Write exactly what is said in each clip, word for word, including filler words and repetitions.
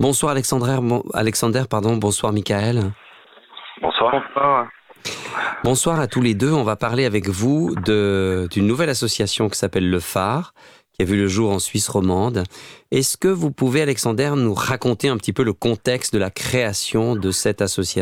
Bonsoir Alexandre, bon, Alexander, pardon, bonsoir Michael. Bonsoir. Bonsoir. Bonsoir à tous les deux. On va parler avec vous de, d'une nouvelle association qui s'appelle Le Phare, qui a vu le jour en Suisse romande. Est-ce que vous pouvez, Alexander, nous raconter un petit peu le contexte de la création de cette association ?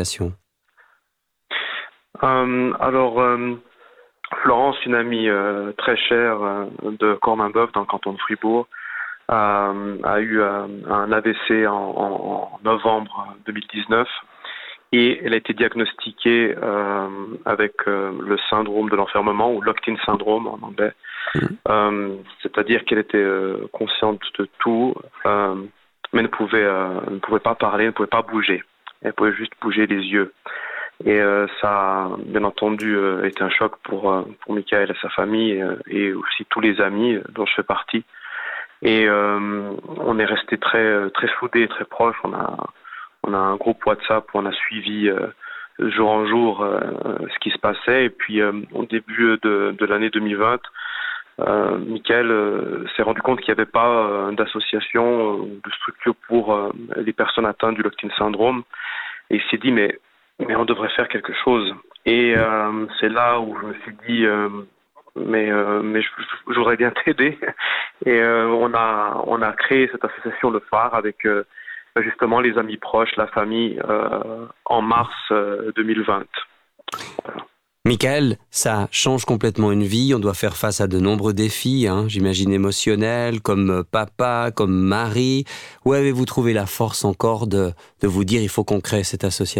euh, Alors, euh, Florence, une amie euh, très chère euh, de Corminboeuf dans le canton de Fribourg, euh, a eu euh, un A V C en, en, en novembre deux mille dix-neuf. Et elle a été diagnostiquée euh, avec euh, le syndrome de l'enfermement, ou locked-in syndrome en anglais. Mmh. Euh, c'est-à-dire qu'elle était euh, consciente de tout, euh, mais ne pouvait, euh, ne pouvait pas parler, ne pouvait pas bouger. Elle pouvait juste bouger les yeux. Et euh, ça a, bien entendu, euh, été un choc pour, euh, pour Michael et sa famille, euh, et aussi tous les amis dont je fais partie. Et euh, on est restés très, très soudés, très proches. On a... On a un groupe WhatsApp où on a suivi euh, jour en jour euh, ce qui se passait. Et puis, euh, au début de, de l'année deux mille vingt, euh, Michael euh, s'est rendu compte qu'il n'y avait pas euh, d'association ou de structure pour euh, les personnes atteintes du locked-in syndrome. Et il s'est dit, mais, mais on devrait faire quelque chose. Et euh, c'est là où je me suis dit, euh, mais, euh, mais j'aurais bien t'aider. Et euh, on, a, on a créé cette association Le Phare avec... Euh, justement les amis proches, la famille, euh, en mars euh, deux mille vingt. Voilà. Michael, ça change complètement une vie, on doit faire face à de nombreux défis, hein, j'imagine émotionnels, comme papa, comme mari. Où avez-vous trouvé la force encore de, de vous dire il faut qu'on crée cette association ?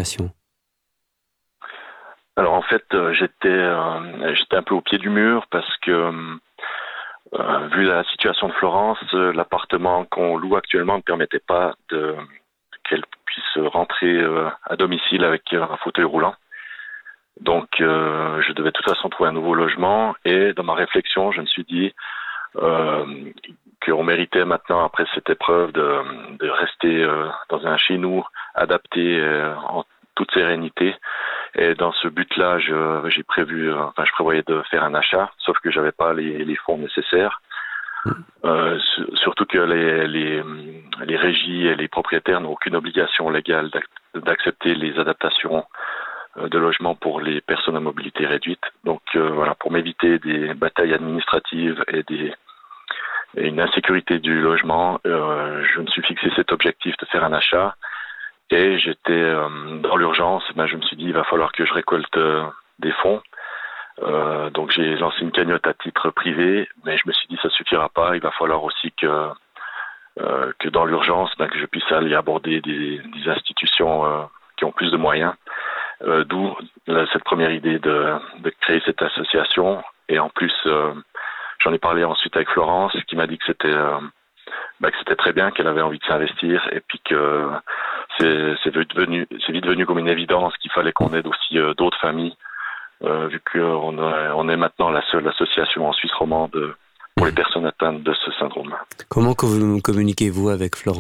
Alors en fait, euh, j'étais, euh, j'étais un peu au pied du mur parce que Euh, vu la situation de Florence, euh, l'appartement qu'on loue actuellement ne permettait pas de qu'elle puisse rentrer euh, à domicile avec un fauteuil roulant. Donc, euh, je devais de toute façon trouver un nouveau logement. Et dans ma réflexion, je me suis dit euh, qu'on méritait maintenant, après cette épreuve, de, de rester euh, dans un chez nous adapté euh, en toute sérénité. Et dans ce but-là, je, j'ai prévu, enfin, je prévoyais de faire un achat, sauf que j'avais pas les, les fonds nécessaires. Euh, surtout que les, les, les régies et les propriétaires n'ont aucune obligation légale d'accepter les adaptations de logement pour les personnes à mobilité réduite. Donc euh, voilà, pour m'éviter des batailles administratives et, des, et une insécurité du logement, euh, je me suis fixé cet objectif de faire un achat. Et j'étais euh, dans l'urgence, ben, je me suis dit il va falloir que je récolte euh, des fonds. Euh, donc j'ai lancé une cagnotte à titre privé, mais je me suis dit ça suffira pas, il va falloir aussi que euh, que dans l'urgence, ben, que je puisse aller aborder des, des institutions euh, qui ont plus de moyens. Euh, d'où là, cette première idée de, de créer cette association. Et en plus, euh, j'en ai parlé ensuite avec Florence, qui m'a dit que c'était euh, ben, que c'était très bien, qu'elle avait envie de s'investir, et puis que c'est, c'est devenu, c'est vite devenu comme une évidence qu'il fallait qu'on aide aussi euh, d'autres familles, euh, vu qu'on on est maintenant la seule association en Suisse romande pour les personnes atteintes de ce syndrome. Comment communiquez-vous avec Florence ?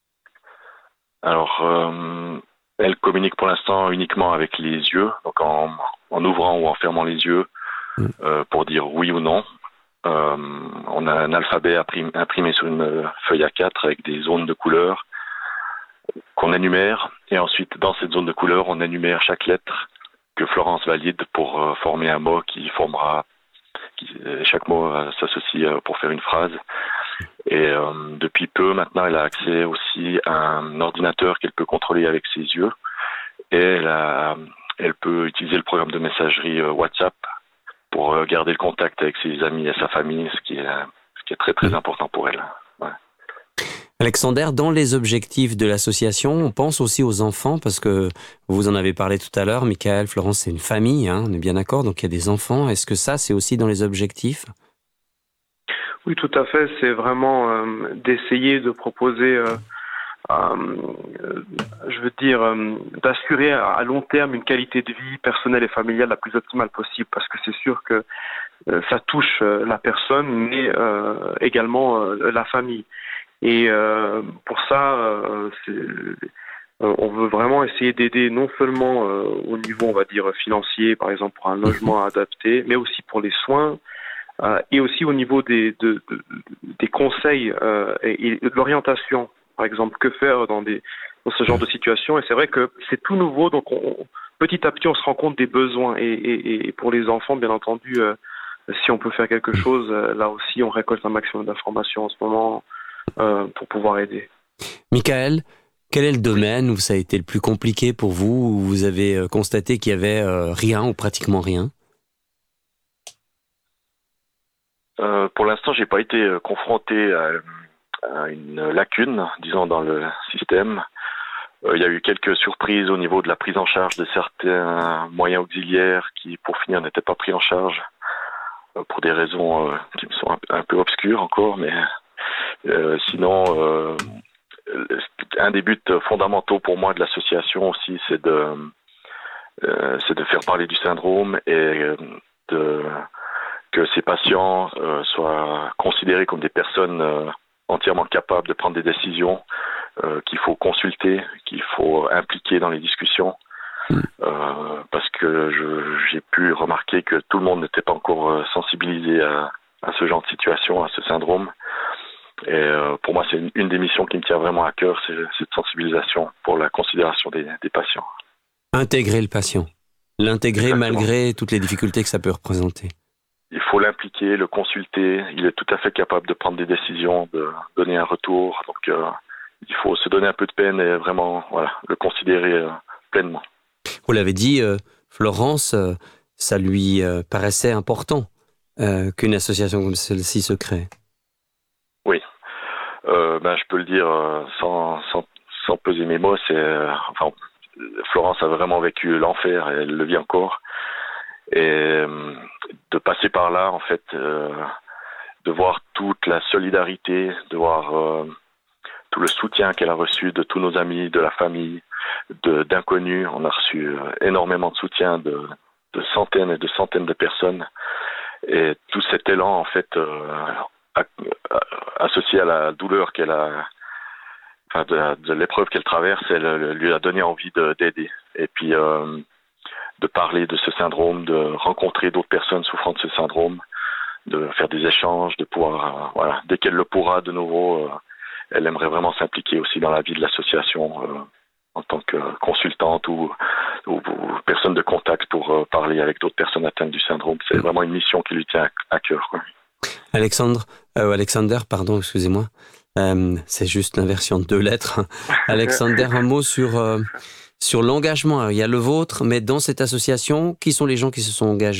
Alors, euh, elle communique pour l'instant uniquement avec les yeux, donc en, en ouvrant ou en fermant les yeux, euh, pour dire oui ou non. Euh, on a un alphabet imprimé sur une feuille A quatre avec des zones de couleurs qu'on énumère, et ensuite dans cette zone de couleurs on énumère chaque lettre que Florence valide pour euh, former un mot qui formera qui, chaque mot euh, s'associe euh, pour faire une phrase. Et euh, depuis peu maintenant elle a accès aussi à un ordinateur qu'elle peut contrôler avec ses yeux, et elle, a, elle peut utiliser le programme de messagerie euh, WhatsApp pour garder le contact avec ses amis et sa famille, ce qui est, ce qui est très très important pour elle. Ouais. Alexander, dans les objectifs de l'association, on pense aussi aux enfants, parce que vous en avez parlé tout à l'heure, Michael, Florence, c'est une famille, hein, on est bien d'accord, donc il y a des enfants. Est-ce que ça, c'est aussi dans les objectifs ? Oui, tout à fait. C'est vraiment euh, d'essayer de proposer... Euh, Euh, je veux dire, euh, d'assurer à long terme une qualité de vie personnelle et familiale la plus optimale possible, parce que c'est sûr que euh, ça touche euh, la personne, mais euh, également euh, la famille. Et euh, pour ça, euh, c'est, euh, on veut vraiment essayer d'aider non seulement euh, au niveau, on va dire, financier, par exemple pour un logement adapté, mais aussi pour les soins, euh, et aussi au niveau des, de, de, des conseils euh, et, et de l'orientation. par exemple, que faire dans, des, dans ce genre de situation. Et c'est vrai que c'est tout nouveau, donc on, petit à petit, on se rend compte des besoins. Et, et, et pour les enfants, bien entendu, euh, si on peut faire quelque chose, euh, là aussi, on récolte un maximum d'informations en ce moment euh, pour pouvoir aider. Michael, quel est le domaine où ça a été le plus compliqué pour vous, où vous avez constaté qu'il y avait euh, rien ou pratiquement rien ? euh, Pour l'instant, j'ai pas été confronté à, à une lacune, disons, dans le système. Euh, il y a eu quelques surprises au niveau de la prise en charge de certains moyens auxiliaires qui, pour finir, n'étaient pas pris en charge euh, pour des raisons euh, qui me sont un, un peu obscures encore, mais euh, sinon... Euh, Un des buts fondamentaux pour moi de l'association aussi, c'est de, euh, c'est de faire parler du syndrome et de, que ces patients euh, soient considérés comme des personnes euh, entièrement capables de prendre des décisions, euh, qu'il faut consulter, qu'il faut impliquer dans les discussions. Euh, parce que je, j'ai pu remarquer que tout le monde n'était pas encore sensibilisé à, à ce genre de situation, à ce syndrome. Et euh, pour moi, c'est une, une des missions qui me tient vraiment à cœur, c'est cette sensibilisation pour la considération des, des patients. Intégrer le patient. L'intégrer Exactement. Malgré toutes les difficultés que ça peut représenter. Il faut l'impliquer, le consulter. Il est tout à fait capable de prendre des décisions, de donner un retour. Donc, euh, il faut se donner un peu de peine et vraiment voilà, le considérer euh, pleinement. Vous l'avez dit, euh, Florence, euh, ça lui euh, paraissait important euh, qu'une association comme celle-ci se crée. Oui. Euh, ben, je peux le dire euh, sans, sans, sans peser mes mots, c'est, euh, enfin, Florence a vraiment vécu l'enfer et elle le vit encore. Et euh, de passer par là, en fait, euh, de voir toute la solidarité, de voir euh, tout le soutien qu'elle a reçu de tous nos amis, de la famille, de, d'inconnus. On a reçu euh, énormément de soutien de, de centaines et de centaines de personnes. Et tout cet élan, en fait, euh, a, a, associé à la douleur qu'elle a, enfin de, la, de l'épreuve qu'elle traverse, elle lui a donné envie de, d'aider. Et puis euh, de parler de ce syndrome, de rencontrer d'autres personnes souffrant de ce syndrome, de faire des échanges, de pouvoir, euh, voilà, dès qu'elle le pourra de nouveau, euh, elle aimerait vraiment s'impliquer aussi dans la vie de l'association euh, en tant que consultante ou, ou, ou personne de contact pour euh, parler avec d'autres personnes atteintes du syndrome. C'est vraiment une mission qui lui tient à, à cœur, quoi. Alexandre, euh, Alexander, pardon, excusez-moi, euh, c'est juste l'inversion de deux lettres. Alexander, un mot sur, euh, sur l'engagement. Alors, il y a le vôtre, mais dans cette association, qui sont les gens qui se sont engagés ?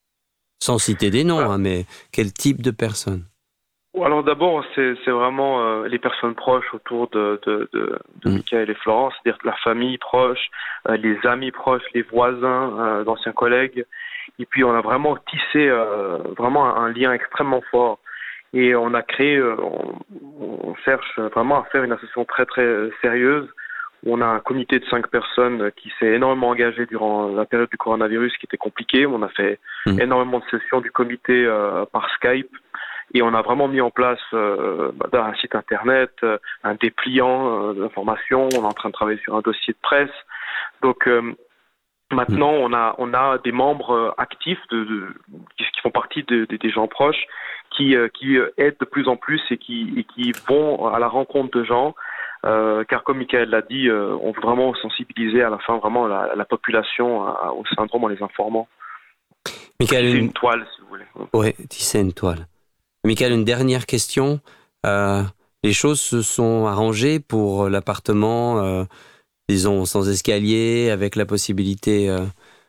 Sans citer des noms, hein, mais quel type de personnes ? Alors d'abord, c'est, c'est vraiment euh, les personnes proches autour de, de, de, de mmh. Michael et Florence, c'est-à-dire la famille proche, euh, les amis proches, les voisins, euh, d'anciens collègues. Et puis on a vraiment tissé euh, vraiment un, un lien extrêmement fort. Et on a créé, euh, on, on cherche vraiment à faire une association très très sérieuse. On a un comité de cinq personnes qui s'est énormément engagé durant la période du coronavirus qui était compliquée. On a fait mmh. énormément de sessions du comité euh, par Skype. Et on a vraiment mis en place euh, bah, un site internet, euh, un dépliant euh, d'informations. On est en train de travailler sur un dossier de presse. Donc euh, maintenant, on a on a des membres actifs de, de qui, qui font partie de, de, des gens proches qui euh, qui aident de plus en plus et qui et qui vont à la rencontre de gens. Euh, car comme Michael l'a dit, euh, on veut vraiment sensibiliser à la fin vraiment la, la population à, au syndrome en les informant. Michael, c'est une... une toile, si vous voulez. Oui, tisser une toile. Michael, une dernière question. Euh, les choses se sont arrangées pour l'appartement, euh, disons, sans escalier, avec la possibilité euh,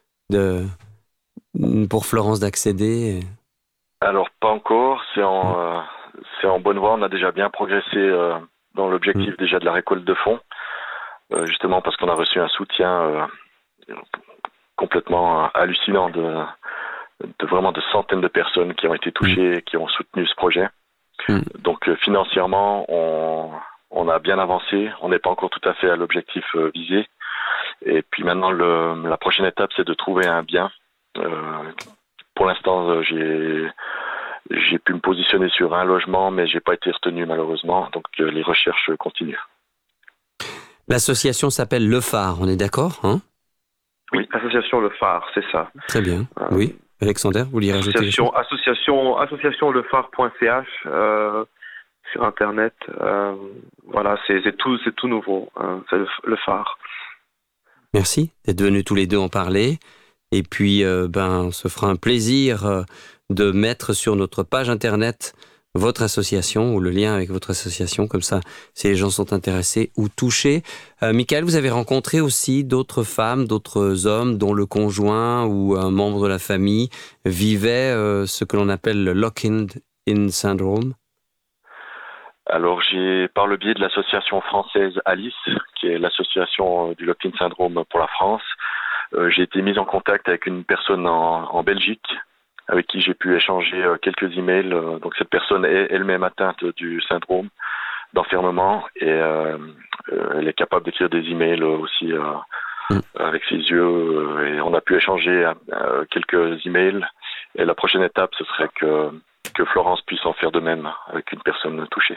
de, pour Florence d'accéder. Alors, pas encore. C'est en, euh, c'est en bonne voie. On a déjà bien progressé euh, dans l'objectif mmh. déjà de la récolte de fonds, euh, justement parce qu'on a reçu un soutien euh, complètement hallucinant de... de vraiment de centaines de personnes qui ont été touchées, qui ont soutenu ce projet. Mm. Donc euh, financièrement, on, on a bien avancé. On n'est pas encore tout à fait à l'objectif euh, visé. Et puis maintenant, le, la prochaine étape, c'est de trouver un bien. Euh, pour l'instant, euh, j'ai, j'ai pu me positionner sur un logement, mais j'ai pas été retenu malheureusement. Donc euh, les recherches continuent. L'association s'appelle Le Phare, on est d'accord, hein ? Oui, l'association Le Phare, c'est ça. Très bien, euh, oui. Alexander, vous vouliez rajouter association, association, association lephare point c h. Euh, sur Internet. Euh, voilà, c'est, c'est, tout, c'est tout nouveau. Euh, c'est le, le phare. Merci d'être venus tous les deux en parler. Et puis, euh, ben, ce fera un plaisir euh, de mettre sur notre page Internet votre association ou le lien avec votre association. Comme ça, si les gens sont intéressés ou touchés. Euh, Michael, vous avez rencontré aussi d'autres femmes, d'autres hommes dont le conjoint ou un membre de la famille vivait euh, ce que l'on appelle le lock-in syndrome? Alors, j'ai, par le biais de l'association française Alice, qui est l'association du lock-in syndrome pour la France, euh, j'ai été mis en contact avec une personne en, en Belgique, avec qui j'ai pu échanger euh, quelques emails. Euh, donc, cette personne est elle-même atteinte du syndrome d'enfermement et euh, euh, elle est capable d'écrire des emails aussi euh, mm. avec ses yeux. Euh, et on a pu échanger euh, quelques emails. Et la prochaine étape, ce serait que, que Florence puisse en faire de même avec une personne touchée.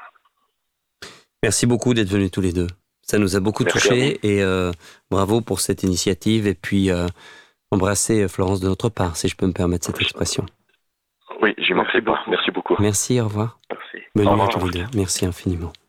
Merci beaucoup d'être venus tous les deux. Ça nous a beaucoup Merci touchés et euh, bravo pour cette initiative. Et puis, euh, embrasser Florence de notre part, si je peux me permettre cette expression. Oui, j'y manquerai pas. Merci beaucoup. Merci, au revoir. Merci. Bonne Au nuit à revoir. tous les deux. Merci infiniment.